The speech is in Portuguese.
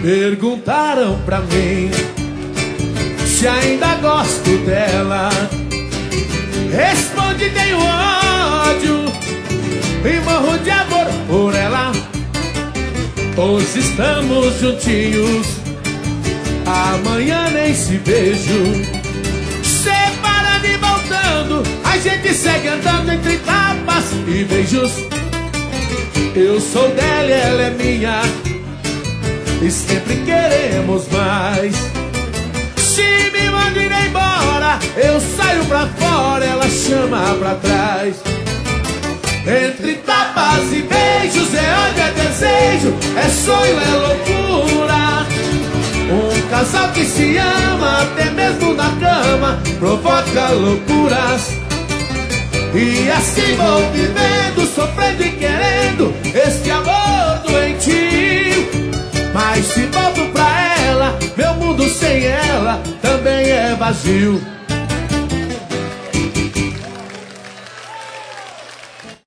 Perguntaram pra mim se ainda gosto dela. Respondi: tenho ódio e morro de amor por ela. Hoje estamos juntinhos, amanhã nem se vejo. Separando e voltando, a gente segue andando entre tapas e beijos. Eu sou dela e ela é minha, e sempre queremos mais. Se me manda ir embora, eu saio pra fora, ela chama pra trás. Entre tapas e beijos é ódio, é desejo, é sonho, é loucura. Um casal que se ama, até mesmo na cama, provoca loucuras. E assim vou vivendo, sofrendo e querendo este amor doentio. Mas se volto pra ela, meu mundo sem ela também é vazio.